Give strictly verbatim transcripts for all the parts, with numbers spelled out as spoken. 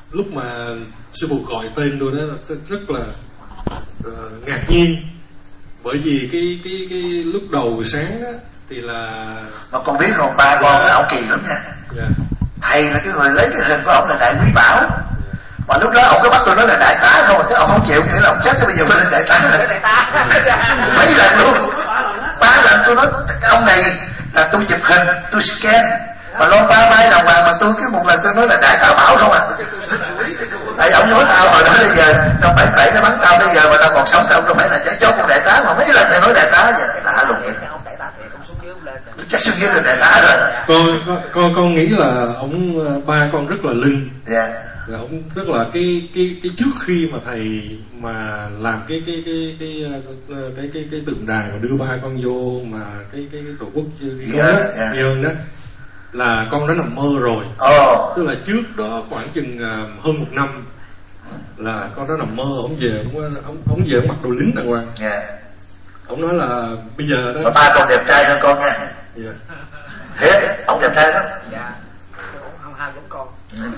lúc mà sư phụ gọi tên tôi đó tôi rất là uh, ngạc nhiên, bởi vì cái cái cái lúc đầu sáng đó thì là mà con biết không, ba con là ông kỳ lắm nha. Yeah. Thầy là cái người lấy cái hình của ông là Đại Quý Bảo. Yeah. Mà lúc đó ông có bắt tôi nói là đại tá không, chứ ông không chịu, nghĩa là ông chết, bây giờ mới lên đại tá. Đại tá. Mấy lần luôn, ba lần tôi nói ông này là tôi chụp hình, tôi scan, mà lo ba bay đồng mà mà tôi cứ một lần tôi nói là đại tá Bảo không à. Tại ông nói tao hồi đó bây giờ năm bảy bảy nó bắn tao, bây giờ mà tao còn sống tao không phải là chắc chốt một đại tá, mà mấy lần thầy nói đại tá vậy đại tá luôn vậy. Chắc xuống dưới là đại tá rồi. Con con con, con nghĩ là ông ba con rất là linh. Dạ. Là ông rất là cái cái cái trước khi mà thầy mà làm cái cái cái cái cái cái cái, cái tượng đài mà đưa ba con vô mà cái cái, cái tổ quốc Di yeah, đó, yeah. Nhơn đó, là con đã nằm mơ rồi. Oh. Tức là trước đó khoảng chừng hơn một năm là con đã nằm mơ ông về, ông ông, ông về ông mặc đồ lính đàng hoàng. Yeah. Ông nói là bây giờ đó. Mà ba con đẹp trai hơn con nha. Yeah. Thế ông đẹp trai đó. Dạ. Ông hai giống con.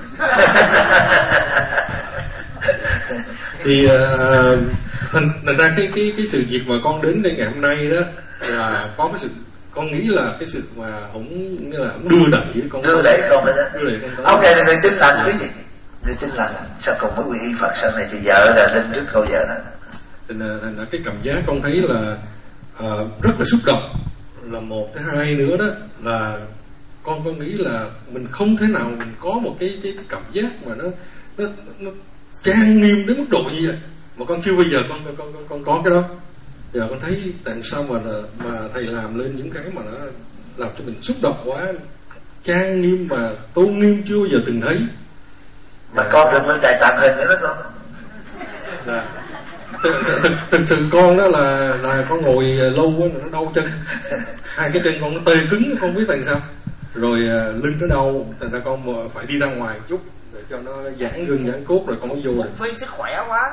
Thì uh, thành, thành ra cái cái cái sự việc mà con đến đây ngày hôm nay đó là có cái sự, con nghĩ là cái sự mà ông như là ông đưa đẩy con đưa đẩy con đó. Đưa đẩy con ông này là người tin lành quý vị, người tin lành, sao còn mới quy y Phật, sau này thì vợ là lên trước câu vợ đó. Thành ra, thành ra cái cảm giác con thấy là uh, rất là xúc động là một, cái hai nữa đó là con con nghĩ là mình không thể nào mình có một cái cái, cái cảm giác mà nó nó nó trang nghiêm đến mức độ như vậy mà con chưa bao giờ con con con con có cái đó. Giờ con thấy tại sao mà mà thầy làm lên những cái mà nó làm cho mình xúc động quá, trang nghiêm mà tôn nghiêm chưa bao giờ từng thấy. Mà con đừng lên đại tạng hình nữa đó con. Là thực, thực, thực sự con đó là là con ngồi lâu quá nó đau chân, hai cái chân con nó tê cứng không biết tại sao, rồi lưng nó đau, thành ra con phải đi ra ngoài chút để cho nó giãn gân giãn cốt rồi con mới vô được. Phi sức khỏe quá.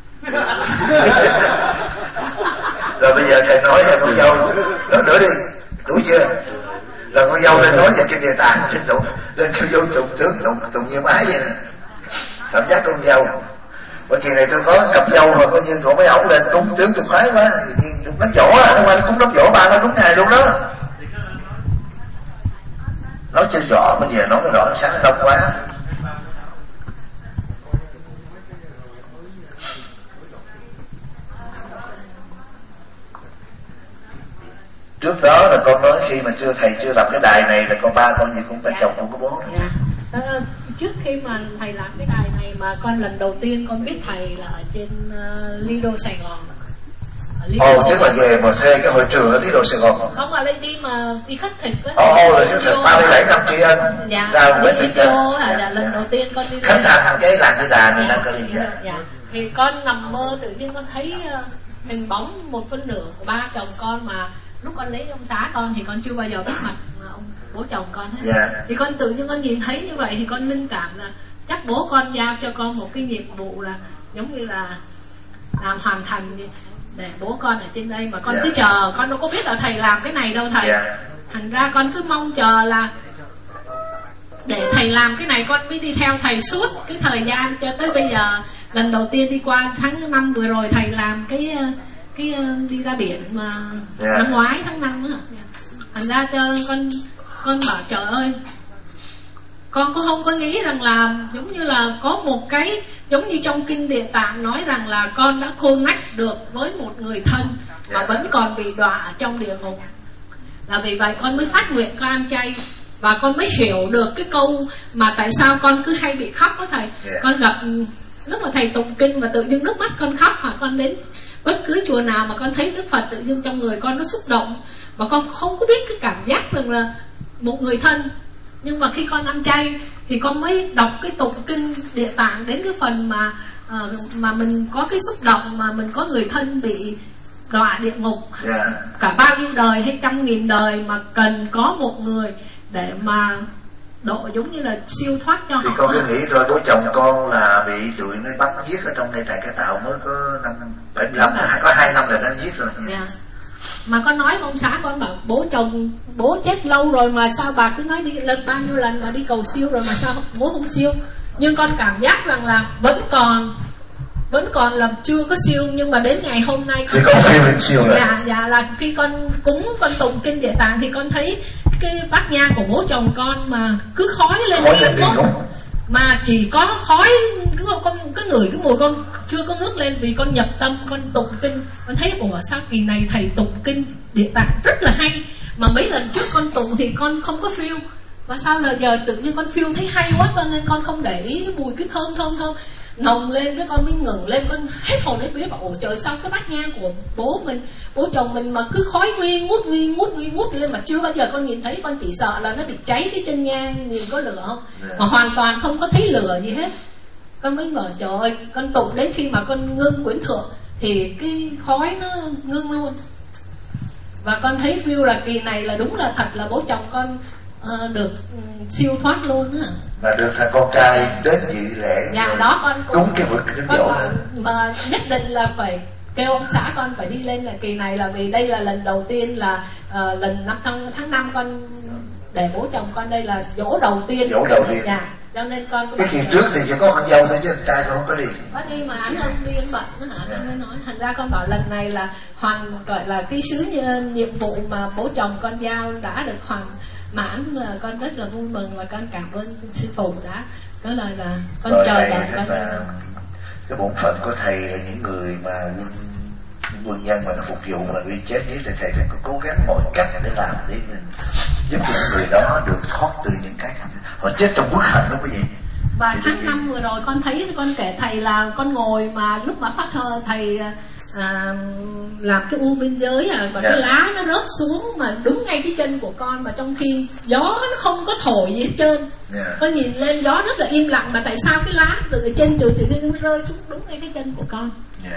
Rồi bây giờ thầy nói là con dâu đó nữa đi, đủ chưa? Rồi con dâu lên nói về cái đề tài trên tụng, lên kêu vô tụng tướng tụng tụng như máy vậy nè, cảm giác con dâu. Bởi kỳ này tôi có cặp dâu mà coi như của mấy ổng lên cúng tướng tôi khoái quá, nhưng đánh võ à, không ai cúng đánh võ ba nó đúng ngày luôn đó. Nói chơi võ bây giờ nói nó rõ sáng đông quá. Trước đó là con nói khi mà chưa thầy chưa làm cái đài này là con ba con gì cũng ba chồng không có bố. Dạ. À, trước khi mà thầy làm cái đài này mà con lần đầu tiên con biết thầy là ở trên uh, Lido Sài Gòn. Ồ, oh, tức là về mà thuê cái hội trường ở Lido Sài Gòn. Không, là đi mà đi khất thực á. Ồ, oh, là khất thực ba mươi bảy năm tri ân. Dạ. Ra đi video là, là lần đầu tiên con đi. Khánh thành cái làng cái đài mình đang có đi. Dạ. Dạ. Thì con nằm mơ tự nhiên con thấy uh, hình bóng một phân nửa của ba chồng con, mà lúc con lấy ông xã con thì con chưa bao giờ biết mặt ông bố chồng con hết. Yeah. Thì con tự nhiên con nhìn thấy như vậy thì con linh cảm là chắc bố con giao cho con một cái nhiệm vụ là giống như là làm hoàn thành để bố con ở trên đây, mà con yeah. cứ chờ, con đâu có biết là thầy làm cái này đâu thầy. Yeah. Thành ra con cứ mong chờ là để thầy làm cái này con mới đi theo thầy suốt cái thời gian cho tới bây giờ. Lần đầu tiên đi qua tháng năm vừa rồi thầy làm cái cái đi ra biển mà yeah. năm ngoái tháng năm á. Thành ra cho con con bảo trời ơi, con cũng không có nghĩ rằng là giống như là có một cái giống như trong kinh Địa Tạng nói rằng là con đã connect được với một người thân mà yeah. vẫn còn bị đọa ở trong địa ngục. Là vì vậy con mới phát nguyện con ăn chay, và con mới hiểu được cái câu mà tại sao con cứ hay bị khóc đó thầy. Yeah. Con gặp lúc mà thầy tụng kinh và tự nhiên nước mắt con khóc, hoặc con đến bất cứ chùa nào mà con thấy Đức Phật tự nhiên trong người con nó xúc động, mà con không có biết cái cảm giác rằng là một người thân. Nhưng mà khi con ăn chay thì con mới đọc cái tụng kinh Địa Tạng đến cái phần mà uh, mà mình có cái xúc động mà mình có người thân bị đọa địa ngục. Yeah. Cả bao nhiêu đời hay trăm nghìn đời mà cần có một người để mà độ giống như là siêu thoát cho thì họ. Thì con cứ nghĩ thôi, bố chồng con là bị tụi nó bắn giết ở trong đây tại cái tạo mới có năm bảy mươi lăm, có hai năm là nó giết rồi. Yeah. Mà con nói ông xã con bảo bố chồng bố chết lâu rồi mà sao bà cứ nói đi lần bao nhiêu lần mà đi cầu siêu rồi mà sao bố không siêu. Nhưng con cảm giác rằng là vẫn còn vẫn còn là chưa có siêu, nhưng mà đến ngày hôm nay thì con siêu đến siêu rồi. Dạ, dạ là khi con cúng con tụng kinh Địa Tạng thì con thấy cái bát nhang của bố chồng con mà cứ khói lên Khói lên đi đúng. mà chỉ có khói, cứ con cái người cái mùi con chưa có nước lên, vì con nhập tâm con tụng kinh, con thấy ủa sao kỳ này thầy tụng kinh Địa Tạng rất là hay, mà mấy lần trước con tụng thì con không có feel, và sao là giờ tự nhiên con feel thấy hay quá, cho nên con không để ý cái mùi cứ thơm thơm thơm nồng lên, cái con mới ngừng lên, con hết hồn hết vía, bảo ồ trời sao cái bát nhang của bố mình, bố chồng mình mà cứ khói nghi ngút nghi ngút nghi ngút lên, mà chưa bao giờ con nhìn thấy, con chỉ sợ là nó bị cháy cái chân nhang, nhìn có lửa không, mà hoàn toàn không có thấy lửa gì hết. Con mới bảo trời ơi, con tụng đến khi mà con ngưng quyển thượng thì cái khói nó ngưng luôn, và con thấy feel là kỳ này là đúng là thật là bố chồng con uh, được um, siêu thoát luôn á. Mà được thằng con trai đến dự lễ. Dạ đó con cũng, đúng cái bữa cái con dỗ mà, mà nhất định là phải kêu ông xã con phải đi lên là kỳ này, là vì đây là lần đầu tiên là uh, lần năm tháng tháng năm con để bố chồng con, đây là dỗ đầu tiên. Dỗ đầu tiên. Dạ. Cho nên con cái kỳ trước thì chỉ có con dâu thôi chứ anh trai con không có đi. Có đi mà anh không đi, anh bận nó hả, anh mới nói. Thành ra con bảo lần này là hoàn gọi là cái sứ nhiệm vụ mà bố chồng con giao đã được hoàn mãn, là con rất là vui mừng và con cảm ơn sư phụ đã có lời là con rồi chờ đợi con. Cái bổn phận của thầy là những người mà quân, quân nhân mà nó phục vụ mà đi chết với thầy, thầy phải có cố gắng mọi cách để làm để mình giúp những người đó được thoát từ những cái họ chết trong quốc hận đó quý vị. Và tháng năm vừa rồi con thấy con kể thầy là con ngồi mà lúc mà phát thơ thầy à, làm cái u biên giới à, và yeah. cái lá nó rớt xuống mà đúng ngay cái chân của con, mà trong khi gió nó không có thổi gì hết trơn. Yeah. Con nhìn lên gió rất là im lặng, mà tại sao cái lá từ cái chân trời tự nhiên rơi xuống đúng ngay cái chân của con. Yeah.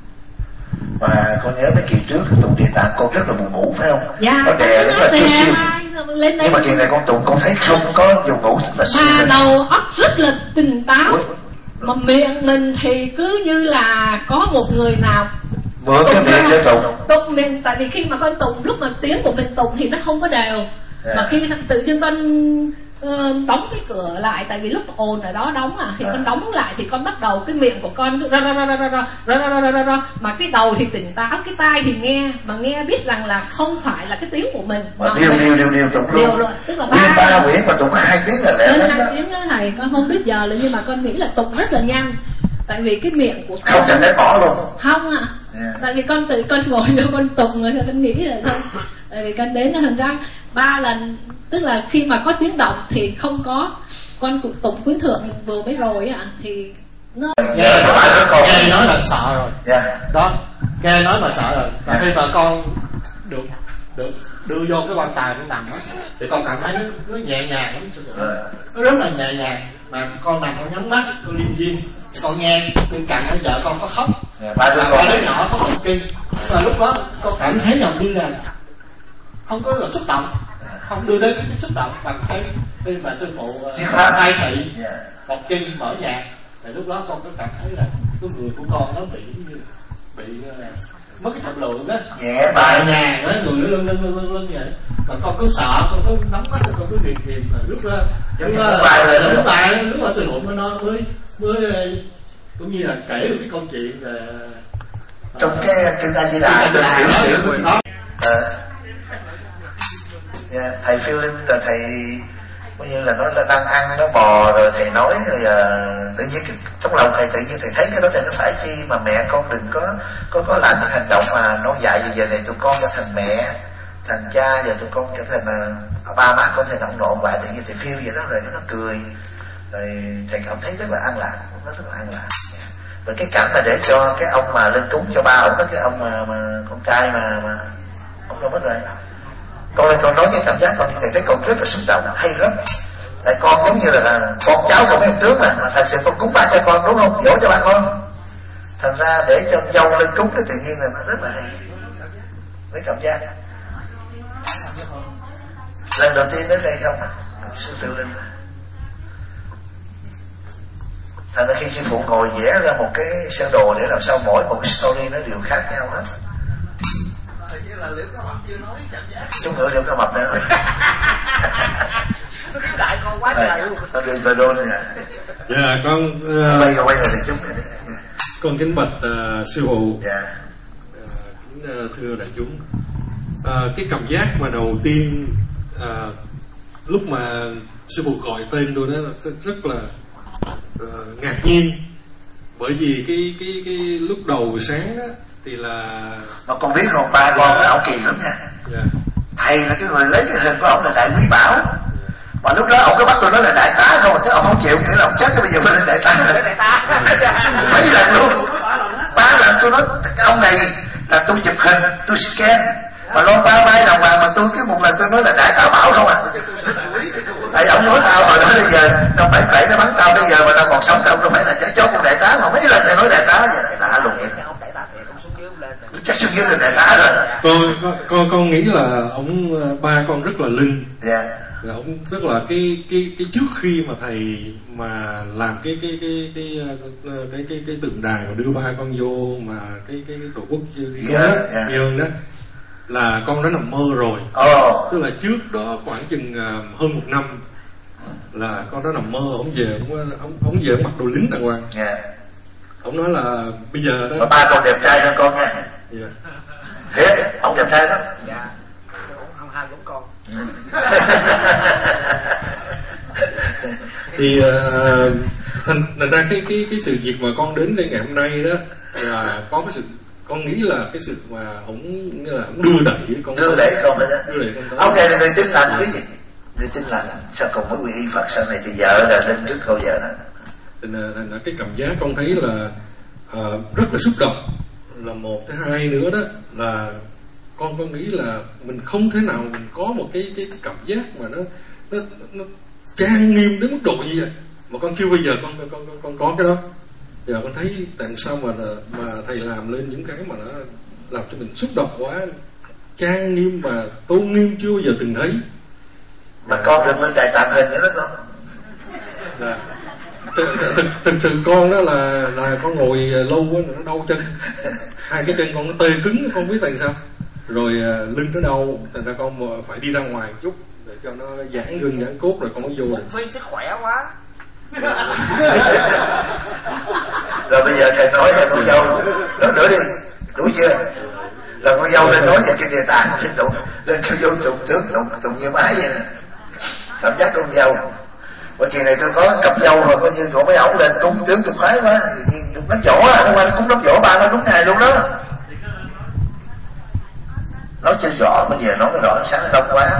Và con nhớ mấy kỳ trước tụng Địa Tạng con rất là buồn ngủ phải không? Dạ, nó đè rất là chiêu siêu. Lên đây. Nhưng mà kỳ này con tụng con thấy không có dùng ngủ mà siêu. Và đầu óc rất là tỉnh táo. Ủa? Mà miệng mình thì cứ như là có một người nào mượn cái miệng để tụng. Tụng miệng, tại vì khi mà con tụng, lúc mà tiếng của mình tụng thì nó không có đều. Yeah. Mà khi tự nhiên con uh, đóng cái cửa lại, tại vì lúc ồn ở đó đóng à, thì yeah. con đóng lại thì con bắt đầu cái miệng của con cứ ra ra ra ra ra ra ra ra ra ra, mà cái đầu thì tỉnh táo, cái tai thì nghe, mà nghe biết rằng là không phải là cái tiếng của mình. Mà điều điều điều điều tụng luôn. luôn. Tức là ba ba quyển mà tụng hai tiếng là lẽ lắm đó. Hai tiếng đó thầy, con không biết giờ là, nhưng mà con nghĩ là tụng rất là nhanh. Tại vì cái miệng của con không cần để bỏ luôn. Không ạ. À. Yeah. Tại vì con tự con ngồi vô con tụng rồi con nghĩ là thôi. Tại vì con đến nó thành ra ba lần, tức là khi mà có tiếng động thì không có. Con tụng quyển thượng vừa mới rồi ạ, thì nó nghe nghe nói là sợ rồi. Yeah. Đó, nghe nói mà sợ rồi. Và yeah. khi mà con được được đưa vô cái quan tài con nằm á, thì con cảm thấy nó, nó nhẹ nhàng lắm, nó rất là nhẹ nhàng. Mà con nằm con nhắm mắt, con liêm diêm, con nghe bên cạnh con vợ con có khóc, yeah, ba đứa con đứa nhỏ có khóc kinh. Và lúc đó con cảm thấy dòng như là không có là xúc động, không đưa đến cái xúc động bằng cái khi mà sư phụ khai thị đọc kinh mở nhạc, thì lúc đó con có cảm thấy là cái người của con nó bị như bị mất cái trọng lượng đó, nhẹ bài nhàng đó, người nó lưng lưng lưng lưng lưng vậy. Mà con cứ sợ, con cứ nắm mắt, con cứ điềm điềm, mà lúc đó lúc đó lúc bài lúc đó sư phụ mới nói mới mới cũng như là kể được cái câu chuyện về trong cái kinh A Di Đà được biểu sử của đó. Yeah, thầy phiêu linh rồi thầy coi như là nó đang ăn nó bò rồi thầy nói rồi uh, tự nhiên cái, trong lòng thầy tự nhiên thầy thấy cái đó thầy nó phải chi mà mẹ con đừng có có có làm những hành động mà nó dạy gì giờ này tụi con cho thành mẹ thành cha, giờ tụi con trở thành uh, ba má con thành ông nội ngoại, tự nhiên thầy phiêu vậy đó rồi nó cười rồi thầy cảm thấy rất là an lạc, nó rất là an lạc. Và cái cảnh mà để cho cái ông mà lên cúng cho ba ông đó, cái ông mà, mà con trai mà mà ông đâu mất rồi, con lên con nói cái cảm giác con thì thấy con rất là xúc động, hay lắm. Tại con giống như là, là con cháu của mấy ông tướng mà, mà thật sự con cúng ba cho con đúng không, dỗ cho ba con, thành ra để cho dâu lên cúng thì tự nhiên là nó rất là hay, với cảm giác. Lần đầu tiên đến đây không sư phụ linh, thành ra khi sư phụ ngồi vẽ ra một cái sơ đồ để làm sao mỗi một cái story nó đều khác nhau hết. Chúng ngựa liệu cá mập nữa rồi. Đại con quá trời luôn. Nó đi về đô nữa nè. Dạ con uh, quay quay lại chúng này. Con kính bạch uh, sư phụ. Dạ. Uh, kính uh, thưa đại chúng. Uh, cái cảm giác mà đầu tiên uh, lúc mà sư phụ gọi tên tôi đó rất, rất là uh, ngạc nhiên, bởi vì cái cái cái lúc đầu sáng đó thì là mà con biết không, ba con là ổng kỳ lắm nha. Yeah. Thầy là cái người lấy cái hình của ổng là Đại Quý Bảo. Yeah. Mà lúc đó ổng cứ bắt tôi nói là đại tá không, chứ ổng không chịu, nghĩa là ổng chết, bây giờ mới lên đại tá rồi. Đại tá. Mấy lần luôn, ba lần tôi nói ông này là tôi chụp hình, tôi scan, mà lo ba mai đồng hoàng mà tôi cứ một lần tôi nói là đại tá Bảo không à. Tại ông nói tao hồi đó bây giờ năm bảy bảy nó bắn tao bây giờ mà tao còn sống tao đâu phải là chó con đại tá, mà mấy lần thầy nói đại tá vậy, đại tá luôn vậy. Chắc xuống dưới là đại tá rồi. Con con con, con nghĩ là ông ba con rất là linh. Dạ. Là ông rất là cái cái cái trước khi mà thầy mà làm cái cái cái cái cái cái cái, cái tượng đài mà đưa ba con vô mà cái cái, cái tổ quốc đi yeah, đó, yeah. Nhơn đó là con đã nằm mơ rồi. Oh. Tức là trước đó khoảng chừng uh, hơn một năm là con đã nằm mơ, ông về ông ông, ông về ông mặc đồ lính đàng hoàng. Yeah. Ông nói là bây giờ đó. Mà ba con đẹp trai hơn con nha. Yeah. Thế ông đẹp trai đó. Dạ. Ông hai cũng con. Thì uh, thành, thành ra cái cái cái sự việc mà con đến đây ngày hôm nay đó là có cái sự, con nghĩ là cái sự mà ông như là ông đưa đẩy con đưa đẩy con phải đó. Đưa đẩy con ông này là người tin lành quý vị, người tin lành sao còn mới quy y Phật, sau này thì vợ là lên trước câu vợ đó. Thành ra cái cảm giác con thấy là uh, rất là xúc động là một, cái hai nữa đó là con con nghĩ là mình không thể nào mình có một cái cái, cái cảm giác mà nó nó nó trang nghiêm đến mức độ như vậy, mà con chưa bao giờ con con con, con có cái đó. Giờ con thấy tại sao mà mà thầy làm lên những cái mà nó làm cho mình xúc động quá, trang nghiêm mà tôn nghiêm chưa bao giờ từng thấy. Mà con đừng lên đại tạng hình nữa đó con. Dạ. Thực, thực, thực sự con đó là là con ngồi lâu quá nó đau chân, hai cái chân con nó tê cứng, con biết tại sao. Rồi lưng nó đau, thành ra con phải đi ra ngoài một chút để cho nó giãn gân giãn cốt rồi con mới vô được. Phi sức khỏe quá. Rồi bây giờ thầy nói là con dâu nói nữa đi, đủ chưa? Là con dâu lên nói về cái đề tài trên tụng, lên kêu vô tụng tướng tụng tụng như mái vậy nè. Cảm giác con dâu. Bởi kỳ này tôi có cặp dâu mà coi như của mấy ổng lên cúng tướng tôi khoái quá, tự nhiên cũng nắm vỗ á, hôm qua nó cũng nắm vỗ ba nó đúng ngày luôn đó. Nói cho rõ bây giờ nói cái rõ sáng đông quá.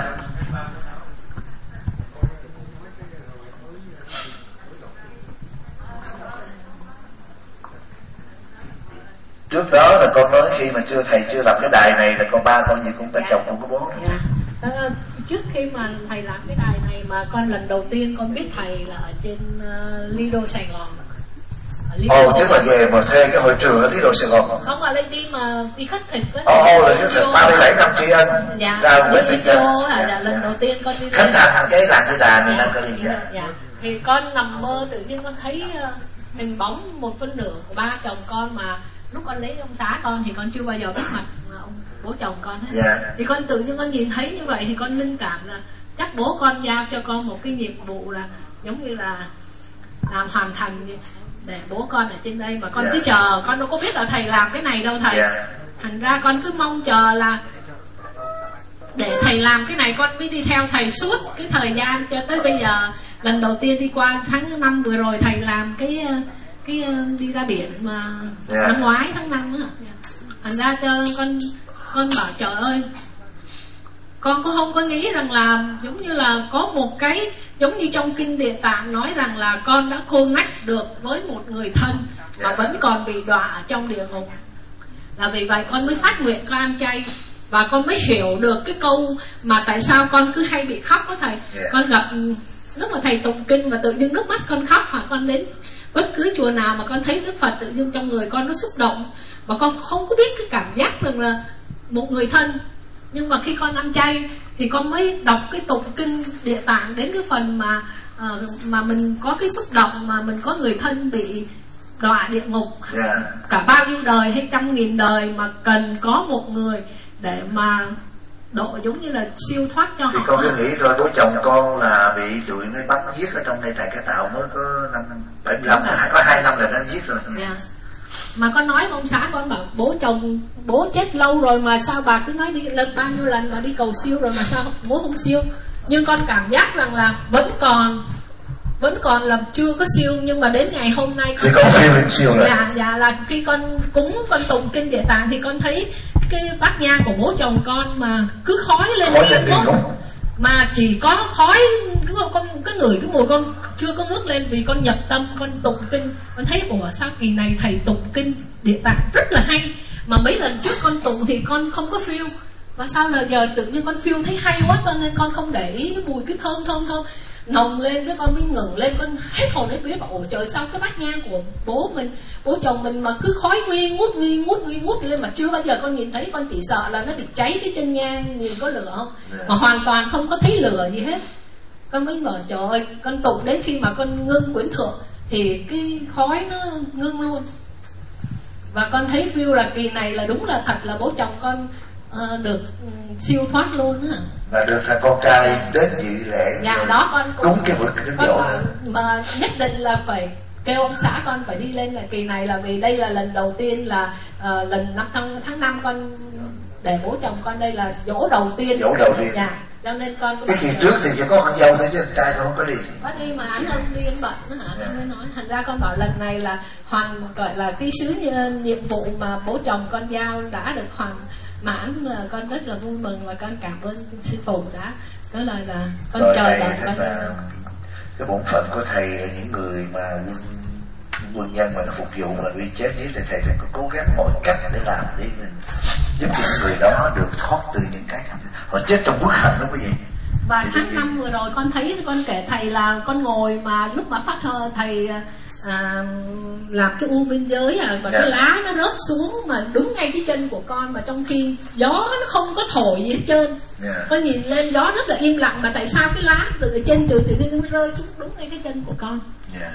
Trước đó là con nói khi mà chưa thầy chưa làm cái đài này là con ba con gì cũng có chồng không có bố nữa. À, trước khi mà thầy làm cái đài này mà con lần đầu tiên con biết thầy là ở trên uh, Lido Sài Gòn. Ồ, oh, tức là về mà thuê cái hội trường ở Lido Sài Gòn. Không, ở đây đi mà đi khất thịt với. Ồ, oh, là khất thịt ba mươi bảy năm tri ân. Dạ, ra đi vô hả, dạ, lần đầu tiên con đi khánh thành cái làng cái đà này, dạ, có đi dạ, dạ. Thì con nằm mơ tự nhiên con thấy uh, hình bóng một phân nửa của ba chồng con, mà lúc con lấy ông xã con thì con chưa bao giờ biết mặt ông bố chồng con hết. Yeah. Thì con tự nhiên con nhìn thấy như vậy thì con linh cảm là chắc bố con giao cho con một cái nhiệm vụ là giống như là làm hoàn thành để bố con ở trên đây, mà con yeah. cứ chờ, con đâu có biết là thầy làm cái này đâu thầy. Yeah. Thành ra con cứ mong chờ là để thầy làm cái này con mới đi theo thầy suốt cái thời gian cho tới bây giờ. Lần đầu tiên đi qua tháng năm vừa rồi thầy làm cái cái đi ra biển mà yeah. năm ngoái tháng năm á. Thành ra cho con con bảo trời ơi, con cũng không có nghĩ rằng là giống như là có một cái giống như trong kinh Địa Tạng nói rằng là con đã connect được với một người thân mà yeah. vẫn còn bị đọa ở trong địa ngục. Là vì vậy con mới phát nguyện con ăn chay, và con mới hiểu được cái câu mà tại sao con cứ hay bị khóc đó thầy. Yeah. Con gặp lúc mà thầy tụng kinh và tự nhiên nước mắt con khóc, hoặc con đến bất cứ chùa nào mà con thấy Đức Phật tự nhiên trong người con nó xúc động, mà con không có biết cái cảm giác rằng là một người thân. Nhưng mà khi con ăn chay thì con mới đọc cái tụng kinh Địa Tạng đến cái phần mà uh, mà mình có cái xúc động mà mình có người thân bị đọa địa ngục. Yeah. Cả bao nhiêu đời hay trăm nghìn đời mà cần có một người để mà độ giống như là siêu thoát cho thì họ. Thì con cứ nghĩ thôi, bố chồng con là bị tụi nó bắn giết ở trong đây trại cải tạo mới có năm bảy mươi lăm, có hai năm là nó giết rồi. Yeah. Mà con nói ông xã con bảo bố chồng bố chết lâu rồi mà sao bà cứ nói đi lần bao nhiêu lần mà đi cầu siêu rồi mà sao bố không siêu. Nhưng con cảm giác rằng là vẫn còn vẫn còn là chưa có siêu, nhưng mà đến ngày hôm nay thì con siêu đến siêu rồi. Dạ, dạ là khi con cúng con tụng kinh Địa Tạng thì con thấy cái bát nhang của bố chồng con mà cứ khói lên khói lên không? Mà chỉ có khói, cứ con cái người cái mùi con chưa có ngước lên vì con nhập tâm con tụng kinh, con thấy ủa sao kỳ này thầy tụng kinh Địa Tạng rất là hay, mà mấy lần trước con tụng thì con không có feel, và sao là giờ tự nhiên con feel thấy hay quá, cho nên con không để ý cái mùi cái thơm thơm thơm nồng lên, cái con mới ngừng lên, con hết hồn hết vía bảo ồ trời sao cái bát nhang của bố mình bố chồng mình mà cứ khói nghi ngút nghi ngút nghi ngút lên, mà chưa bao giờ con nhìn thấy, con chỉ sợ là nó bị cháy cái chân nhang, nhìn có lửa không, mà hoàn toàn không có thấy lửa gì hết. Con mới bảo trời ơi, con tụng đến khi mà con ngưng quyển thượng thì cái khói nó ngưng luôn, và con thấy feel là kỳ này là đúng là thật là bố chồng con uh, được um, siêu thoát luôn á. Và được thằng con trai đến dự lễ. Dạ đó con cũng, đúng cái bữa cái con chỗ bảo, mà nhất định là phải kêu ông xã con phải đi lên là kỳ này, là vì đây là lần đầu tiên là uh, lần năm tháng tháng năm con để bố chồng con đây là dỗ đầu tiên. Dỗ đầu tiên. Dạ. Cho nên con cái kỳ trước thì chỉ có con dâu thôi chứ anh trai không có đi. Có đi mà anh ông đi anh bận đó hả? Con mới nói thành ra con bảo lần này là hoàn gọi là cái sứ nhiệm vụ mà bố chồng con giao đã được hoàn mãn, là con rất là vui mừng và con cảm ơn sư phụ đã có lời là con rồi chờ đợi con. Cái bổn phận của thầy là những người mà quân quân nhân mà nó phục vụ mà đi chết với thầy, thầy phải cố gắng mọi cách để làm để mình giúp những người đó được thoát từ những cái họ chết trong bức hận đó quý vị. Và tháng năm vừa rồi con thấy con kể thầy là con ngồi mà lúc mà phát thơ thầy à, làm cái u biên giới à, và yeah. cái lá nó rớt xuống mà đúng ngay cái chân của con, mà trong khi gió nó không có thổi gì hết trơn. Yeah. Con nhìn lên gió rất là im lặng, mà tại sao cái lá từ trên trời tự nhiên nó rơi xuống đúng ngay cái chân của con. Yeah.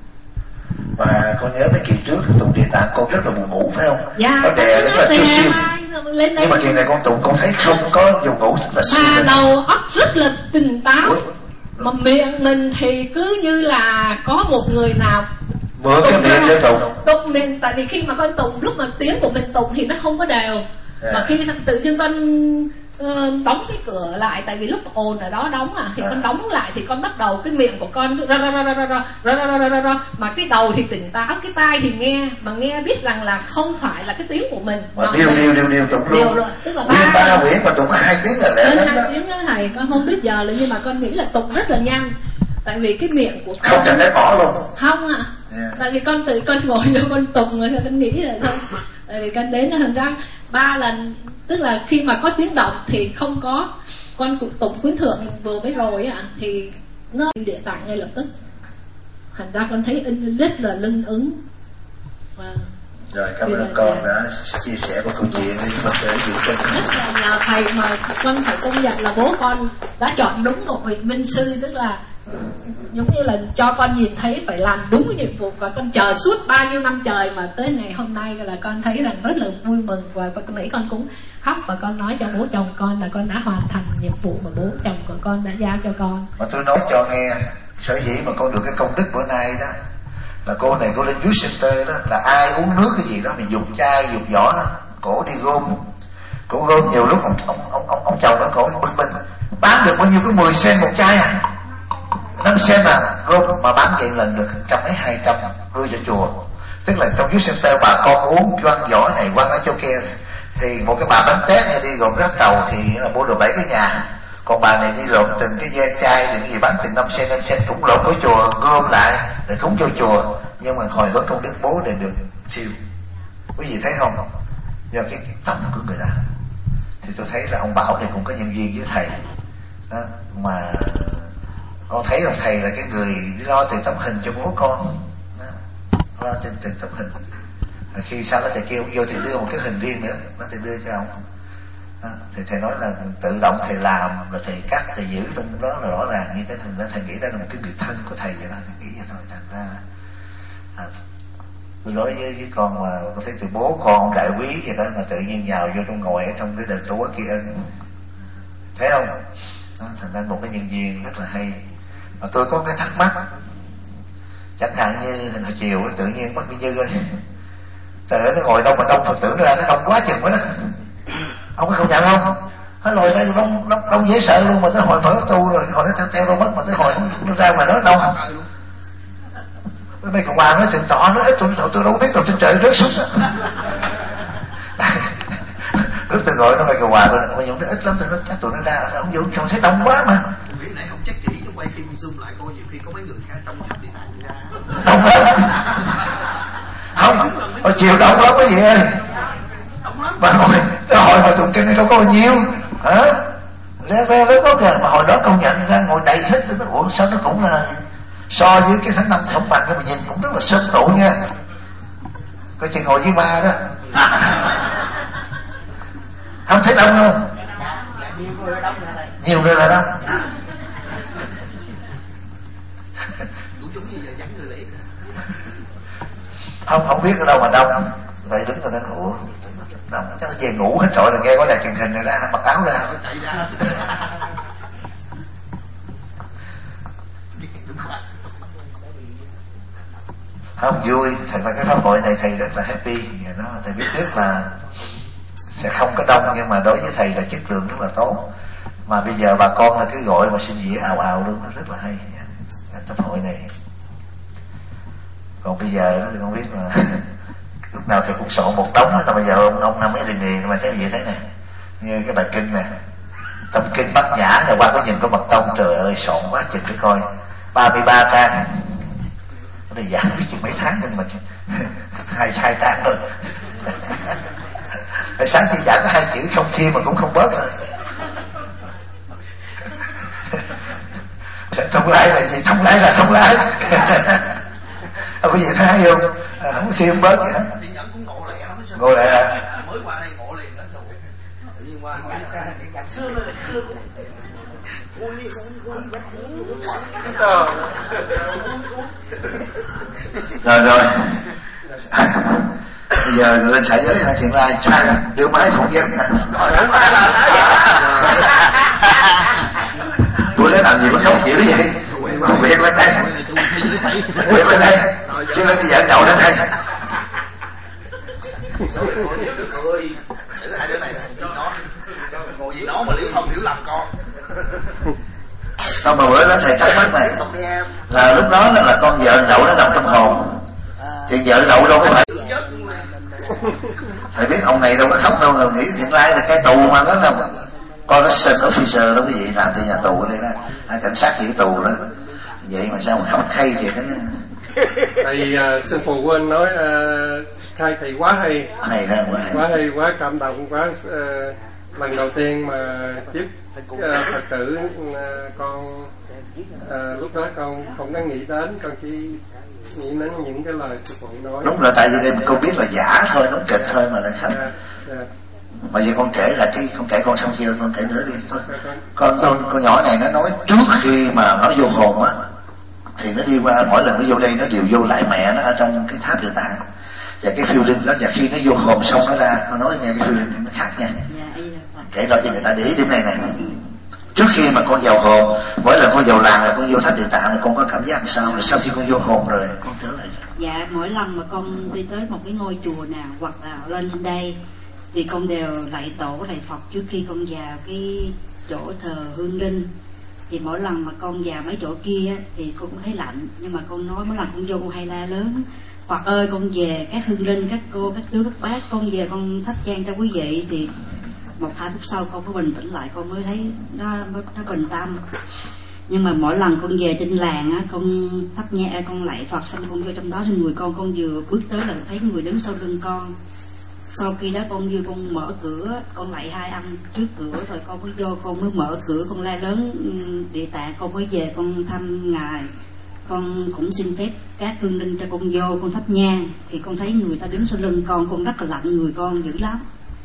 Và con nhớ mấy kỳ trước tụng Địa Tạng con rất là buồn ngủ phải không? Dạ. Nó đè rất là siêu siêu. Nhưng mà kỳ này con tụng con thấy không có dùng ngủ tức là siêu. Mà đầu óc rất là tỉnh táo. Ủa? Mà miệng mình thì cứ như là có một người nào mượn cái miệng để tụng. Tụng miệng, tại vì khi mà con tụng lúc mà tiếng của mình tụng thì nó không có đều. Yeah. Mà khi tự nhiên con uh, đóng cái cửa lại, tại vì lúc ồn ở đó đóng à, thì yeah. con đóng lại thì con bắt đầu cái miệng của con cứ ra ra ra ra ra ra ra ra ra ra, mà cái đầu thì tỉnh táo, cái tai thì nghe, mà nghe biết rằng là không phải là cái tiếng của mình. Mà điều điều điều điều tụng luôn. Điều, tức là ba ba quyển mà tụng hai tiếng là lẽ lắm đó. Hai tiếng đó thầy con không biết giờ là, nhưng mà con nghĩ là tụng rất là nhanh, tại vì cái miệng của con không cần đánh bỏ luôn. Không ạ. À. Yeah. Tại vì con tự con ngồi vô con tụng rồi con nghĩ là thôi. Tại vì con đến thành ra ba lần, tức là khi mà có tiếng động thì không có, con tụng quyển thượng vừa mới rồi ạ, thì nó Địa Tạng ngay lập tức, thành ra con thấy in rất là lưng ứng. Và rồi cảm ơn con đã chia sẻ một câu chuyện đi Phật tử dự tin. Rất là nhờ thầy mà con phải công nhận là bố con đã chọn đúng một vị minh sư, tức là giống như là cho con nhìn thấy phải làm đúng cái nhiệm vụ, và con chờ suốt bao nhiêu năm trời mà tới ngày hôm nay là con thấy rằng rất là vui mừng, và con nghĩ con cũng khóc và con nói cho bố chồng con là con đã hoàn thành nhiệm vụ mà bố chồng của con đã giao cho con. Mà tôi nói cho nghe, sở dĩ mà con được cái công đức bữa nay đó là cô này cô lên Youth Center đó, là ai uống nước cái gì đó mình dùng chai dùng giỏ đó, cổ đi gom, cổ gom nhiều lúc ông ông ông ông, ông chồng ở cổ bực mình bán được bao nhiêu cái mười sen một chai à, năm sen à, gom mà bán vậy lần được trăm mấy hai trăm đưa cho chùa. Tức là trong Youth Center bà con uống quăng giỏ này quăng ở chỗ kia, thì một cái bà bánh tét hay đi gom rác cầu thì là mua đồ bảy cái nhà, còn bà này đi lộn từng cái ve chai đừng gì bán từng năm sen năm sen cũng lộn của chùa gom lại rồi cúng cho chùa, nhưng mà hồi có công đức bố để được siêu. Quý vị thấy không, do cái tâm của người đó thì tôi thấy là ông Bảo này cũng có nhân duyên với thầy đó, mà con thấy ông thầy là cái người lo từ tấm hình cho bố con đó, lo từ, từ tấm hình. Rồi khi sau đó thầy kêu ông vô thì đưa một cái hình riêng nữa, nó thầy đưa cho ông đó, thì thầy nói là tự động thầy làm rồi thầy cắt thầy giữ trong đó là rõ ràng như thế. Thành ra thầy nghĩ đó là một cái người thân của thầy vậy đó, thầy nghĩ vậy thôi. Thành ra à, tôi nói với, với con mà con thấy từ bố con đại quý vậy đó mà tự nhiên nhào vô trong ngồi ở trong cái đền Tổ Quốc Kỳ Ân thấy không? Đó, thành ra một cái nhân viên rất là hay. Mà tôi có cái thắc mắc, chẳng hạn như hồi chiều tự nhiên bác Minh Như ơi, trời ơi nó ngồi đông mà đông Phật tử nó ra nó đông quá chừng quá đó, ông có công nhận không? Nó ngồi đây đông, đông, đông dễ sợ luôn, mà tới hồi phở tu rồi hồi nó theo theo đâu mất, mà tới hồi nó ra mà nó đông. Mấy cậu bà nói chuyện tỏ nó ít, tôi, tôi đâu biết đâu, trên trời rớt xuống đó. Lúc tôi gọi nó mấy cậu bà tôi nói nó ít lắm, tôi nói chắc tụi nó ra, ông vô trong thấy đông quá mà. Nghĩ nãy không chắc kỹ cho quay phim zoom lại coi nhiều khi có mấy người khác trong tháp điện thoại ra. Đông lắm. Không, hồi chiều đông lắm cái gì ơi. Mà hồi, cái hồi mà tụi kinh này đâu có bao nhiêu. Hả? Lé ve lớn có kìa, mà hồi đó công nhận ra ngồi đầy hết. Tôi nói, ủa sao nó cũng là so với cái tháng năm thì không bằng, cái mà nhìn cũng rất là sớm tụ nha. Coi chừng ngồi với ma đó. Không thấy đông không? Nhiều người là đông. Không, không biết ở đâu mà đông. Vậy đứng rồi nó ủa đông, chắc nó về ngủ hết trọi rồi nghe có đài truyền hình này ra mặc áo ra. Không vui, thật ra cái pháp hội này thầy rất là happy. Nó thầy biết trước là sẽ không có đông, nhưng mà đối với thầy là chất lượng rất là tốt. Mà bây giờ bà con là cứ gọi mà xin dĩa ào ào luôn, nó rất là hay cái pháp hội này. Còn bây giờ thì không biết là lúc nào thì cũng soạn một đống đó. Bây giờ ông, ông năm mấy đình nghề mà thấy gì thế này, như cái bài kinh nè, tâm kinh Bát Nhã rồi qua có nhìn có mật tông, trời ơi soạn quá chừng cái coi ba mươi ba trang. Nó này giảng biết chừng mấy tháng nhưng mà hai hai trang rồi. Hồi sáng khi giảng có hai chữ không thêm mà cũng không bớt rồi. Thông lái là gì? Thông lái là thông lái. Không có gì thấy không? À, không có thêm bớt gì hết. Ngộ lại à? Mới qua đây ngộ liền đó. Tự nhiên qua hỏi là rồi rồi. Bây giờ lên xã giới là Thiện Lai sang đưa máy phỏng vấn nè. Tôi nói làm gì mà không dữ vậy? Không việc lên đây, việc lên đây, chứ lên đi dẫn đầu lên đây. Ơi, hai đứa này nó ngồi gì nó mà liễu không hiểu lầm con. Không, mà bữa đó thầy thắc mắc này là lúc đó là con vợ đậu nó nằm trong hồn, thì vợ đậu đâu có phải. Thầy biết ông này đâu có khóc đâu, rồi nghĩ Thiện Lai là cái tù mà nó là correction officer đó, cái gì làm từ nhà tù ở đây đó, cảnh sát giữ tù đó, vậy mà sao mà khóc hay thiệt đó. Thầy uh, sư phụ quên nói uh, khai thầy quá hay, hay ra quá hay, quá hay, quá cảm động, quá uh, lần đầu tiên mà giúp uh, Phật tử uh, con uh, lúc đó con không có nghĩ đến, con chỉ nghĩ đến những cái lời sư phụ nói. Đúng rồi, tại vì đây con biết là giả thôi, nó kịch thôi mà lại khóc. Yeah, yeah. Mà giờ con kể là cái con kể con xong chưa, con kể nữa đi. Con con, con, con nhỏ này nó nói trước khi mà nó vô hồn á, thì nó đi qua mỗi lần nó vô đây nó đều vô lại mẹ nó ở trong cái tháp Địa Tạng, và cái phiêu linh đó, và khi nó vô hồn xong nó ra nó nói nghe cái phiêu linh nó khác nha. Kể lại cho người ta để ý điểm này này. Trước khi mà con vào hồn, mỗi lần con vào làng là con vô tháp Địa Tạng là con có cảm giác làm sao, rồi sau khi con vô hồn rồi con trở lại. Dạ, mỗi lần mà con đi tới một cái ngôi chùa nào hoặc là lên đây thì con đều lạy tổ lạy Phật trước khi con vào cái chỗ thờ hương linh. Thì mỗi lần mà con vào mấy chỗ kia thì con cũng thấy lạnh, nhưng mà con nói mỗi lần con vô con hay la lớn: Phật ơi, con về các hương linh, các cô, các chú, các bác, con về con thắp nhang cho quý vị. Thì một hai phút sau con có bình tĩnh lại, con mới thấy nó nó bình tâm. Nhưng mà mỗi lần con về trên làng á, con thắp nhang, con lạy Phật xong con vô trong đó thì người con con vừa bước tới là thấy người đứng sau lưng con. Sau khi đó con vừa con mở cửa, con lạy hai âm trước cửa rồi con mới vô, con mới mở cửa, con la lớn Địa Tạng, con mới về con thăm ngài. Con cũng xin phép các hương linh cho con vô, con thắp nhang. Thì con thấy người ta đứng sau lưng con, con rất là lạnh người con dữ lắm.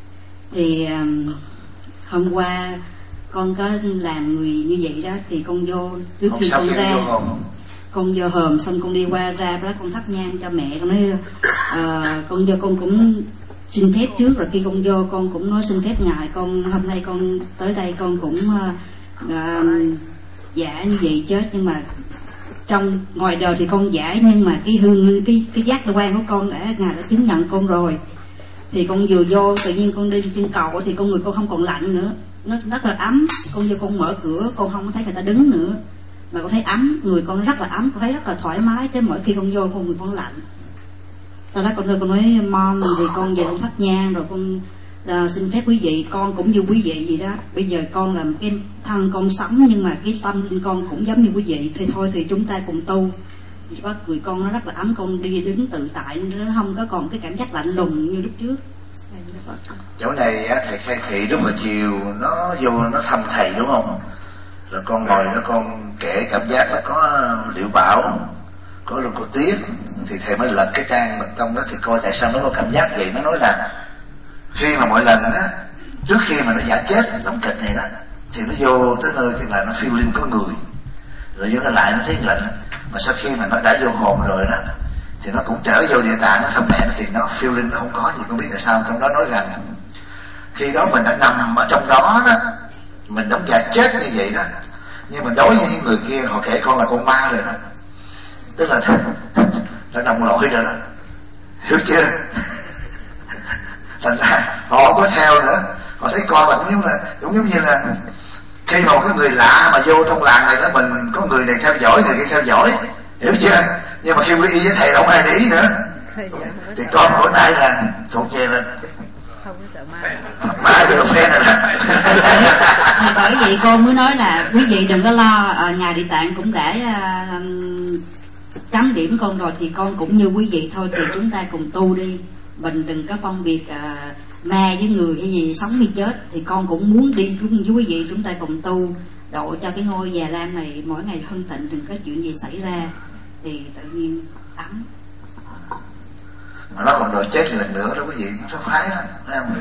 Thì um, hôm qua con có làm người như vậy đó, thì con vô trước khi con ra con vô hòm xong con đi qua ra đó con thắp nhang cho mẹ, con nói uh, con vô con cũng xin phép trước, rồi khi con vô con cũng nói xin phép ngài, con hôm nay con tới đây con cũng uh, uh, giả như vậy chết, nhưng mà trong ngoài đời thì con giả, nhưng mà cái hương cái cái giác quan của con đã ngài đã chứng nhận con rồi. Thì con vừa vô tự nhiên con đi trên cầu thì con người con không còn lạnh nữa, nó rất là ấm. Con vô con mở cửa con không thấy người ta đứng nữa, mà con thấy ấm, người con rất là ấm, con thấy rất là thoải mái. Tới mỗi khi con vô con người con lạnh. Sau đó con con nói mom thì con về con thắp nhang rồi con uh, xin phép quý vị, con cũng như quý vị gì đó. Bây giờ con làm cái thân con sống, nhưng mà cái tâm linh con cũng giống như quý vị, thì thôi thì chúng ta cùng tu. Thì có người con nó rất là ấm, con đi đứng tự tại, nó không có còn cái cảm giác lạnh lùng như lúc trước. Chỗ này thầy khai thị lúc mà chiều nó vô nó thăm thầy đúng không? Rồi con ngồi nó con kể cảm giác là có Liệu Bảo, có luôn cô Tuyết, thì thầy mới lật cái trang mật tông đó thì coi tại sao nó có cảm giác vậy. Nó nói là khi mà mỗi lần á, trước khi mà nó giả chết đóng kịch này đó, thì nó vô tới nơi thì là nó phiêu linh có người, rồi vô nó lại nó thấy lạnh. Mà sau khi mà nó đã vô hồn rồi đó thì nó cũng trở vô địa tạng nó thăm mẹ nó, thì nó phiêu linh nó không có gì. Không biết tại sao trong đó nói rằng khi đó mình đã nằm ở trong đó đó, mình đóng giả chết như vậy đó, nhưng mà đối với những người kia họ kể con là con ma rồi đó, tức là đã đồng lỗi rồi đó, hiểu chưa? Thành ra họ không có theo nữa, họ thấy con là cũng giống là cũng giống như là khi mà một cái người lạ mà vô trong làng này đó, mình có người này theo dõi, người kia theo dõi, hiểu chưa? Nhưng mà khi quy y với thầy đâu không ai để ý nữa, thì con bữa nay là thuộc về là má vừa phen rồi đó. Bởi vậy con mới nói là quý vị đừng có lo, ở nhà địa tạng cũng đã uh, chấm điểm con rồi, thì con cũng như quý vị thôi, thì chúng ta cùng tu đi, mình đừng có phân biệt uh, ma với người hay gì, sống hay chết. Thì con cũng muốn đi chung với quý vị, chúng ta cùng tu độ cho cái ngôi Già Lam này mỗi ngày hưng thịnh, đừng có chuyện gì xảy ra, thì tự nhiên ấm. Mà nó còn đòi chết lần nữa đó quý vị, nó phái đó, thấy không?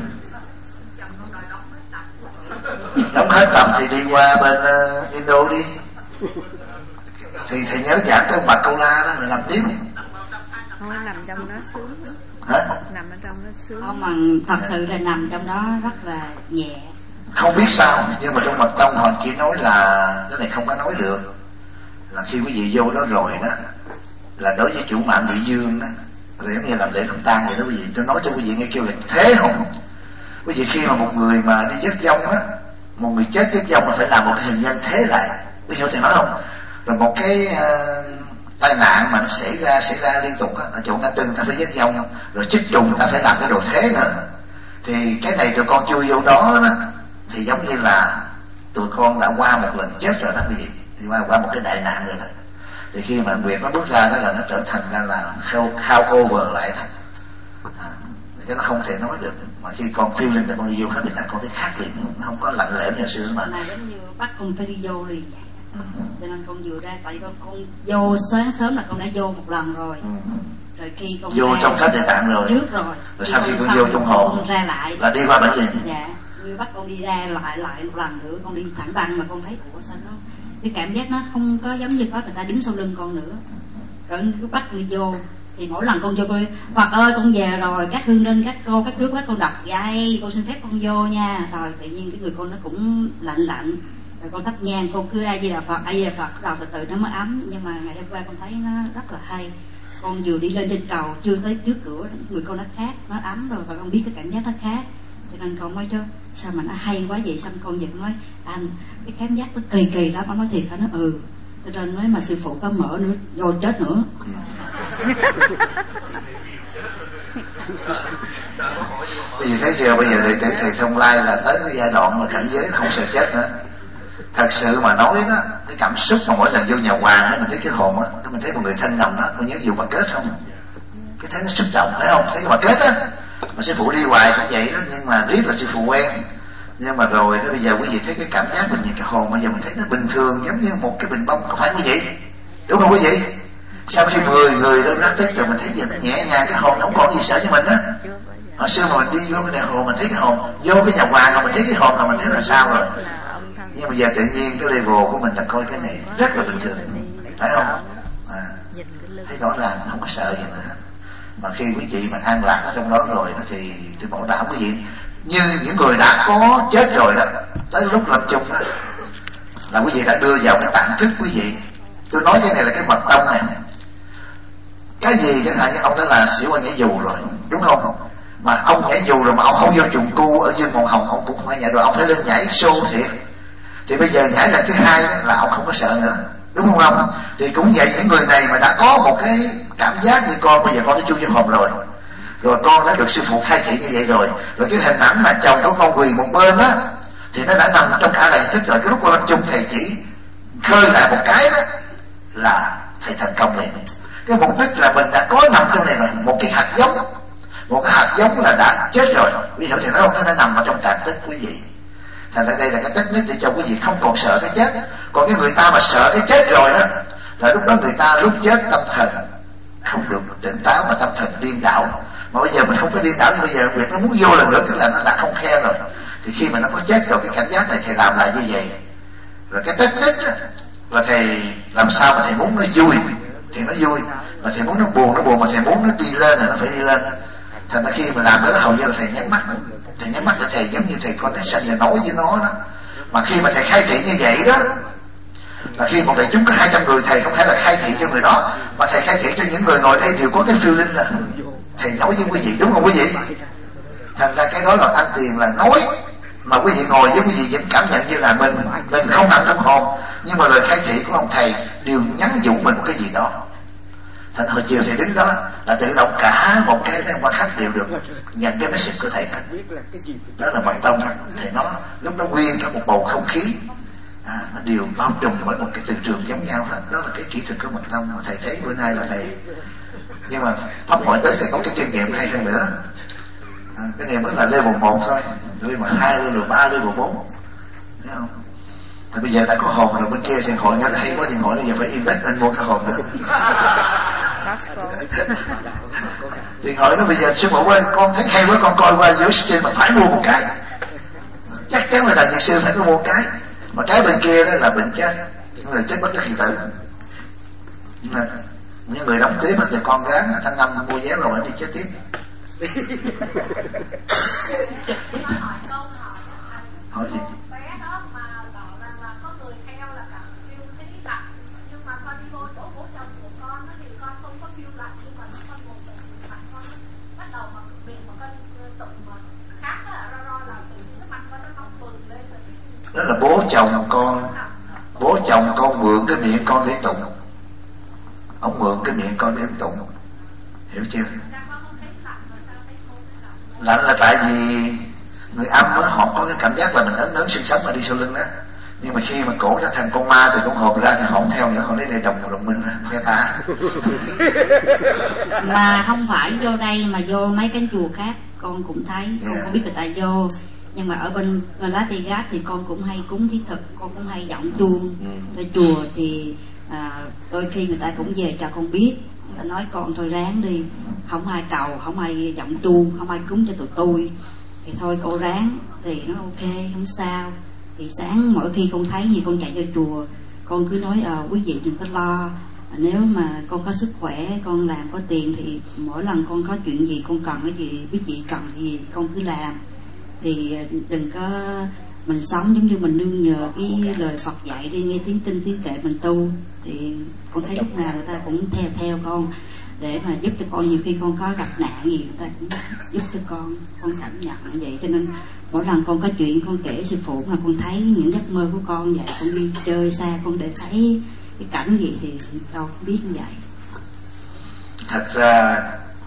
Đóng hết tập thì đi qua bên uh, Indo đi, thì thầy nhớ giảng tới Bạch Câu La đó là làm tiếp. Không, nằm trong đó sướng. Hả? Nằm ở trong đó sướng. Không, mà thật sự là nằm trong đó rất là nhẹ. Không biết sao, nhưng mà trong mật tông họ chỉ nói là cái này không có nói được, là khi quý vị vô đó rồi đó, là đối với chủ mạng bị dương đó, là giống như làm lễ không tang vậy đó quý vị. Tôi nói cho quý vị nghe kêu là thế không? Quý vị khi mà một người mà đi dứt vong á, một người chết dứt vong là phải làm một cái hình nhân thế lại, quý hiểu thầy nói không? Rồi một cái uh, tai nạn mà nó xảy ra xảy ra liên tục á, ở chỗ ngã tư ta phải dứt vong, rồi chích trùng ta phải làm cái đồ thế nữa. Thì cái này tụi con chui vô đó đó, thì giống như là tụi con đã qua một lần chết rồi đó quý vị, thì qua, qua một cái đại nạn rồi đó. Thì khi mà Nguyệt nó bước ra đó là nó trở thành ra là khao over lại đó. À, cái nó không thể nói được. Mà khi con phiêu linh thì con đi vô khắp địa tạng con thấy khác liền, nó không có lạnh lẽo như xưa mà. Mà giống như bắt con phải đi vô liền vậy. Ừ. Cho nên con vừa ra, tại con con vô sáng sớm là con đã vô một lần rồi. Ừ. Rồi khi con vô trong khắp địa tạng rồi. Trước rồi. Rồi sau khi con vô trong hồn con ra lại là đi qua bệnh liền. Dạ. Như bắt con đi ra lại lại một lần nữa, con đi thẳng băng mà con thấy ủa sao nó cái cảm giác nó không có giống như có người ta đứng sau lưng con nữa. Rồi cứ bắt con đi vô thì mỗi lần con vô coi Phật ơi con về rồi, các hương linh các cô các trước các con đọc dây, con xin phép con vô nha. Rồi tự nhiên cái người con nó cũng lạnh lạnh, rồi con thắp nhang con cứ ai di đà Phật ai di đà Phật, rồi từ từ nó mới ấm. Nhưng mà ngày hôm qua con thấy nó rất là hay, con vừa đi lên trên cầu chưa tới trước cửa người con nó khác, nó ấm rồi, và con biết cái cảm giác nó khác, cho nên con mới cho sao mà nó hay quá vậy. Xong con vẫn nói anh cái cảm giác nó kỳ kỳ đó, con nói thiệt hả? Nó ừ. Cho nên nói mà sư phụ có mở nữa vô chết nữa. Bây giờ thấy chưa, bây giờ đệ tử thầy Thông Lai là tới cái giai đoạn mà cảnh giới không sợ chết nữa. Thật sự mà nói đó, cái cảm xúc mà mỗi lần vô nhà hoàng đó mình thấy cái hồn á, mình thấy một người thân nằm đó, mình nhớ dù bà kết không, cái thấy nó xúc động phải không? Thấy cái bà kết á, mà sư phụ đi hoài cũng vậy đó, nhưng mà riết là sư phụ quen. Nhưng mà rồi đó bây giờ quý vị thấy cái cảm giác mình nhìn cái hồn bây giờ mình thấy nó bình thường giống như một cái bình bông, có phải quý vị? Đúng không quý vị? Sau khi mười người đó rắc tích rồi mình thấy giờ nó nhẹ nhàng, cái hồn nó không còn gì sợ cho mình á. Hồi xưa mà mình đi vô cái đại hồ mình thấy cái hồn, vô cái nhà hoàng mà mình thấy cái hồn là mình thấy là sao rồi. Nhưng mà giờ tự nhiên cái level của mình là coi cái này rất là bình thường, phải không? À, thấy rõ ràng không có sợ gì nữa. Mà khi quý vị mà an lạc ở trong đó rồi đó thì thì bảo đảm quý vị như những người đã có chết rồi đó, tới lúc lâm chung đó là quý vị đã đưa vào cái tạng thức quý vị. Tôi nói cái này là cái mật tông này. Cái gì chẳng hạn như ông đó là xỉu qua nhảy dù rồi, đúng không? Mà ông nhảy dù rồi mà ông không vô trùng tu ở dưới màu hồng, ông cũng không phải nhảy rồi, ông phải lên nhảy xô thiệt. Thì bây giờ nhảy lần thứ hai là ông không có sợ nữa, đúng không ông? Thì cũng vậy, những người này mà đã có một cái cảm giác như con, bây giờ con đã chui vô hồn rồi, rồi con đã được sư phụ khai thị như vậy rồi, rồi cái hình ảnh mà chồng của con quỳ một bên á thì nó đã nằm trong cả đại thức rồi. Cái lúc con lâm chung thầy chỉ khơi lại một cái đó là thầy thành công liền. Cái mục đích là mình đã có nằm trong này mà một cái hạt giống, một cái hạt giống là đã chết rồi. Ví dụ thì nó nó đã nằm ở trong tạng thức quý vị. Thành ra đây là cái technique để cho quý vị không còn sợ cái chết. Còn cái người ta mà sợ cái chết rồi đó là lúc đó người ta lúc chết tâm thần không được tỉnh táo mà tâm thần điên đảo. Mà bây giờ mình không có điên đảo, nhưng bây giờ việc nó muốn vô lần nữa tức là nó đã không khe rồi. Thì khi mà nó có chết rồi, cái cảm giác này thầy làm lại như vậy. Rồi cái technique đó là thầy làm sao mà thầy muốn nó vui thì nó vui, mà thầy muốn nó buồn nó buồn, mà thầy muốn nó đi lên là nó phải đi lên. Thành ra khi mà làm đó hầu như là thầy nhắm mắt, thầy nhắm mắt là thầy giống như thầy connection và nói với nó đó. Mà khi mà thầy khai thị như vậy đó là khi một đại chúng có hai trăm người, thầy không phải là khai thị cho người đó, mà thầy khai thị cho những người ngồi đây đều có cái feeling là thầy nói với quý vị, đúng không quý vị? Thành ra cái đó là ăn tiền là nói, mà quý vị ngồi với quý vị vẫn cảm nhận như là mình mình không nằm trong hồn, nhưng mà lời khai thị của ông thầy đều nhắn dụ mình một cái gì đó. Thành hồi chiều thầy đứng đó là tự động cả một cái quan khách đều được nhận cái message của thầy. Đó là mật tông. Thầy nói lúc đó nguyên cả một bầu không khí à, nó đều bao trùm bởi một cái từ trường giống nhau hết. Đó là cái kỹ thuật của mật tông mà thầy thấy bữa nay là thầy. Nhưng mà pháp hội tới thầy có cái kinh nghiệm hay hơn nữa. À, cái này mới là level một thôi, level hai, level ba, level bốn, thấy không? Thì bây giờ đã có hồn rồi, bên kia thì hội nó hay quá thì hội bây giờ phải invest nên mua cái hồn nữa. Thì hỏi nó bây giờ sư phụ ơi, con thấy hay quá, con coi qua dưới stream mà phải mua một cái. Chắc chắn là đại nhạc sư phải có mua cái. Mà cái bên kia đó là bệnh chết, là chết bất đắc kỳ tử. Những người đóng tiếp thì con ráng tháng năm mua vé rồi đi chết tiếp. Hỏi gì? Đó là bố chồng con, bố chồng con mượn cái miệng con để tụng, ông mượn cái miệng con để tụng, hiểu chưa? Lạnh là tại vì người âm á, họ có cái cảm giác là mình ấn ấn sinh sống mà đi sau lưng đó. Nhưng mà khi mà cổ đã thành con ma từ con hồn ra thì họ không theo nữa, họ lấy này đồng đồng minh ra phe ta. Mà không phải vô đây mà vô mấy cái chùa khác con cũng thấy, con yeah. Cũng biết người ta vô. Nhưng mà ở bên Lá Tây Gác thì con cũng hay cúng thiết thực, con cũng hay giọng chuông ở chùa thì à, đôi khi người ta cũng về cho con biết, người ta nói con thôi ráng đi, không ai cầu, không ai giọng chuông, không ai cúng cho tụi tôi thì thôi cô ráng, thì nó ok không sao. Thì sáng mỗi khi con thấy gì con chạy vô chùa, con cứ nói à, quý vị đừng có lo, nếu mà con có sức khỏe, con làm có tiền thì mỗi lần con có chuyện gì con cần cái gì, quý vị cần gì con cứ làm. Thì đừng có mình sống giống như mình nương nhờ cái lời Phật dạy đi, nghe tiếng kinh tiếng kệ mình tu. Thì con thấy lúc nào người ta cũng theo theo con để mà giúp cho con, nhiều khi con có gặp nạn gì người ta cũng giúp cho con, con cảm nhận như vậy. Cho nên mỗi lần con có chuyện con kể sư phụ mà con thấy những giấc mơ của con vậy, con đi chơi xa con để thấy cái cảnh gì thì đâu cũng biết như vậy. Thật ra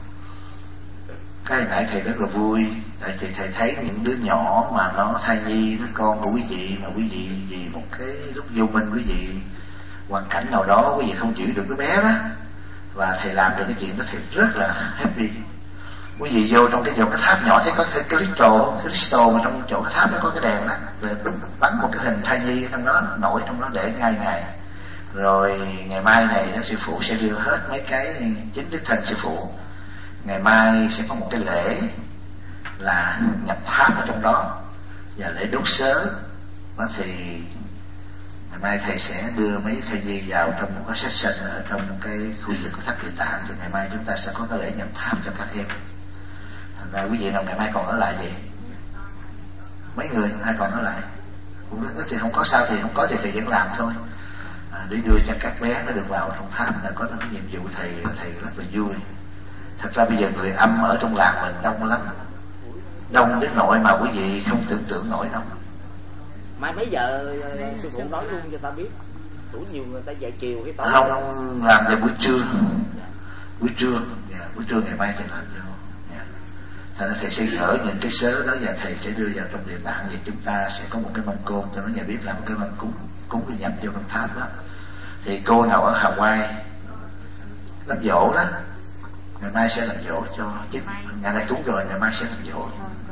cái nãy thầy rất là vui, tại vì thầy thấy những đứa nhỏ mà nó thai nhi, đứa con của quý vị mà quý vị vì một cái lúc vô minh quý vị hoàn cảnh nào đó quý vị không giữ được đứa bé đó, và thầy làm được cái chuyện đó thì rất là happy. Quý vị vô trong cái chỗ cái tháp nhỏ thấy có cái crystal, crystal mà trong chỗ cái tháp nó có cái đèn đó, rồi đúng bắn một cái hình thai nhi trong đó, nổi trong đó để ngay ngày. Rồi ngày mai này đó sư phụ sẽ đưa hết mấy cái chính đức thần sư phụ. Ngày mai sẽ có một cái lễ là nhập tháp ở trong đó và lễ đốt sớ. Đó thì ngày mai thầy sẽ đưa mấy thầy gì vào trong một cái session ở trong cái khu vực của Tháp Địa Tạng, thì ngày mai chúng ta sẽ có cái lễ nhận tháp cho các em. Thành ra quý vị nào ngày mai còn ở lại vậy? Mấy người ai còn ở lại? Cũng rất thì không có sao, thì không có thì thầy vẫn làm thôi, à, để đưa cho các bé nó được vào trong tháp là có cái nhiệm vụ thầy thầy rất là vui. Thật ra bây giờ người âm ở trong làng mình đông lắm, đông đến nỗi mà quý vị không tưởng tượng nổi đâu. Mai mấy giờ sư phụ nói luôn cho ta biết, đủ nhiều người ta dạy chiều cái tối. Không, làm vào buổi trưa, buổi trưa, yeah, buổi trưa ngày mai thầy làm vô. Yeah. Thành ra thầy sẽ gỡ những cái sớ đó và thầy sẽ đưa vào trong Địa Tạng, và chúng ta sẽ có một cái mâm côn cho nó nhà biết làm cái mâm cúng cúng để nhập vô trong tháp đó. Thì cô nào ở Hawaii làm dỗ đó, ngày mai sẽ làm dỗ cho, chứ ngày nay cúng rồi ngày mai sẽ làm dỗ.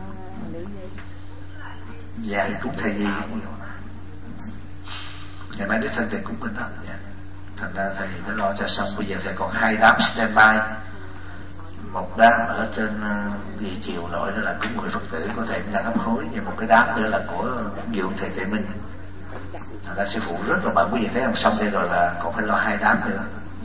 Dạ cúng thầy gì ngày mai đích thân thầy cúng bên đó. Dạ. Thành ra thầy đã lo cho xong. Bây giờ thầy còn hai đám standby, một đám ở trên gì uh, chiều nội đó là cúng người Phật tử của thầy là Ngọc Hối, và một cái đám nữa là của dượng thầy Tệ Minh. Thành ra sư phụ rất là bận. Bây giờ thấy ông xong đây rồi là còn phải lo hai đám nữa.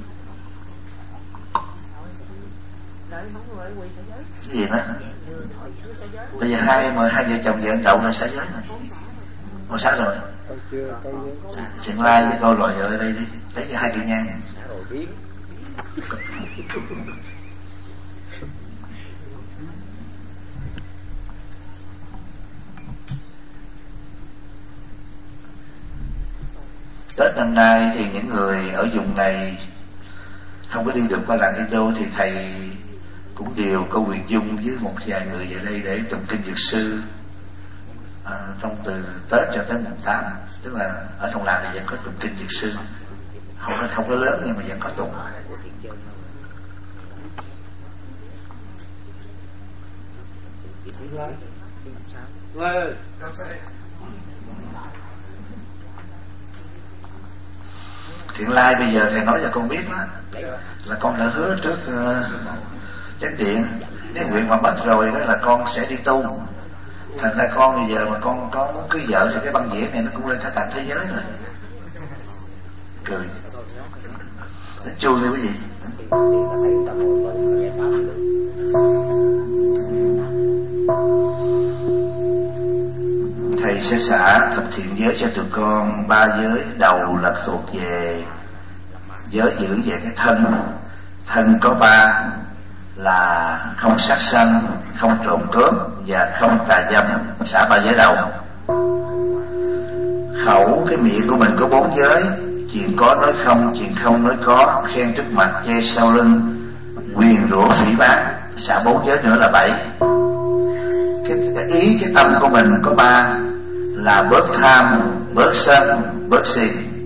Cái gì nữa? Bây giờ hai mà hai vợ chồng vợ đậu là xá giới này. Ồ sáng rồi. À, chuyện lai với cô loại ở đây đi, lấy cho hai cây nhang. Tết năm nay thì những người ở vùng này không có đi được qua làng Indo thì thầy cũng đều có quyền dung với một vài người về đây để tụng kinh Dược Sư à, trong từ Tết cho tới mùng tám, tức là ở trong làng này vẫn có tụng kinh Dược Sư, không không có lớn nhưng mà vẫn có tụng. Thiện Lai bây giờ thầy nói cho con biết đó, là con đã hứa trước uh, chánh điện, nếu nguyện mà mất rồi đó là con sẽ đi tu. Thành ra con bây giờ mà con có muốn cưới vợ thì cái băng dĩa này nó cũng lên cả tận thế giới rồi. Cười nó chui đi quý vị. Thầy sẽ xả thập thiện giới cho tụi con. Ba giới đầu là thuộc về giới giữ về cái thân. Thân có ba là không sát sanh, không trộm cướp và không tà dâm. Xả ba giới đầu. Khẩu, cái miệng của mình có bốn giới: chuyện có nói không, chuyện không nói có, khen trước mặt, chê sau lưng, quyền rủa phỉ báng. Xả bốn giới nữa là bảy. Cái, cái ý cái tâm của mình có ba là bớt tham, bớt sân, bớt si.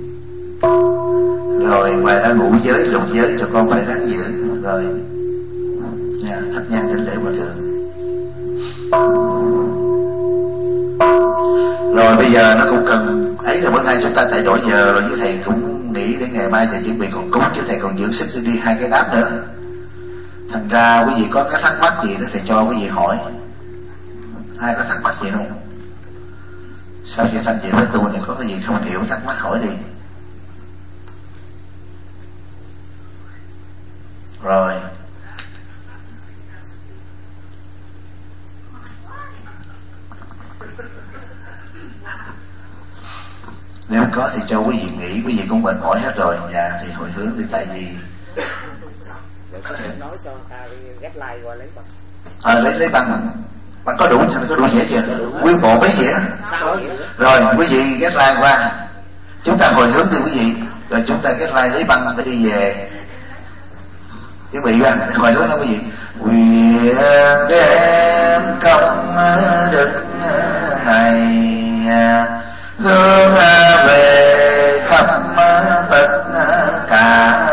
Rồi ngoài ra ngũ giới, lục giới cho con phải ráng giữ. Rồi nhà thắp nhang đến lễ hòa thượng. Rồi bây giờ nó cũng cần ấy là bữa nay chúng ta thay đổi giờ rồi, với thầy cũng nghĩ đến ngày mai thầy chuẩn bị còn cúng, chứ thầy còn dưỡng sức đi hai cái đám nữa. Thành ra quý vị có cái thắc mắc gì đó thầy cho quý vị hỏi. Ai có thắc mắc gì không? Sao chị Thanh chị với tôi này có cái gì không hiểu thắc mắc hỏi đi. Rồi nếu có thì cho quý vị nghĩ, quý vị cũng mệt mỏi hết rồi. Dạ thì hồi hướng đi, tại vì nói cho ta ghét like qua lấy bằng. Ờ à, lấy lấy băng. Bạn có đủ có đủ dễ chưa? Nguyên bộ mấy dĩa. Rồi quý vị ghét like qua, chúng ta hồi hướng đi quý vị, rồi chúng ta ghét like lấy băng để đi về. Chuẩn bị ra hồi hướng đó quý vị. Nguyện đem công đức này hướng về khắp tất cả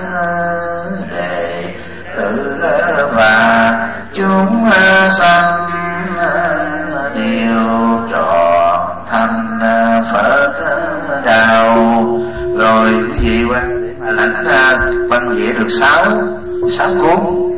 đệ tử và chúng sanh đều trọn thành Phật đạo. Rồi quý vị quan lãnh băng dĩa được sáu sáu cuốn.